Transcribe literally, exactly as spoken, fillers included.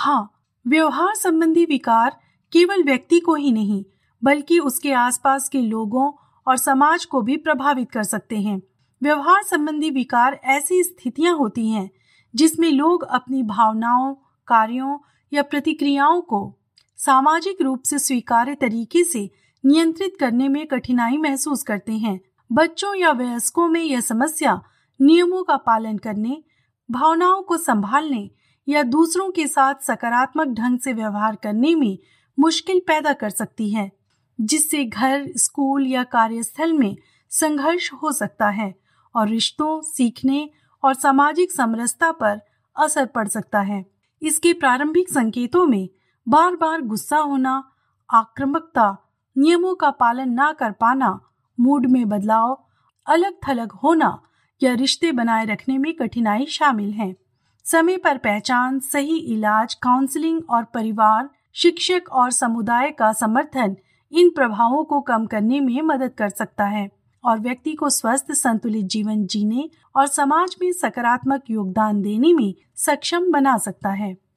हाँ, व्यवहार संबंधी विकार केवल व्यक्ति को ही नहीं बल्कि उसके आसपास के लोगों और समाज को भी प्रभावित कर सकते हैं। व्यवहार संबंधी विकार ऐसी स्थितियां होती हैं जिसमें लोग अपनी भावनाओं, कार्यों या प्रतिक्रियाओं को सामाजिक रूप से स्वीकार्य तरीके से नियंत्रित करने में कठिनाई महसूस करते हैं। बच्चों या वयस्कों में यह समस्या नियमों का पालन करने, भावनाओं को संभालने या दूसरों के साथ सकारात्मक ढंग से व्यवहार करने में मुश्किल पैदा कर सकती है, जिससे घर, स्कूल या कार्यस्थल में संघर्ष हो सकता है और रिश्तों, सीखने और सामाजिक समरसता पर असर पड़ सकता है। इसके प्रारंभिक संकेतों में बार बार गुस्सा होना, आक्रामकता, नियमों का पालन ना कर पाना, मूड में बदलाव, अलग थलग होना या रिश्ते बनाए रखने में कठिनाई शामिल है। समय पर पहचान, सही इलाज, काउंसलिंग और परिवार, शिक्षक और समुदाय का समर्थन इन प्रभावों को कम करने में मदद कर सकता है और व्यक्ति को स्वस्थ, संतुलित जीवन जीने और समाज में सकारात्मक योगदान देने में सक्षम बना सकता है।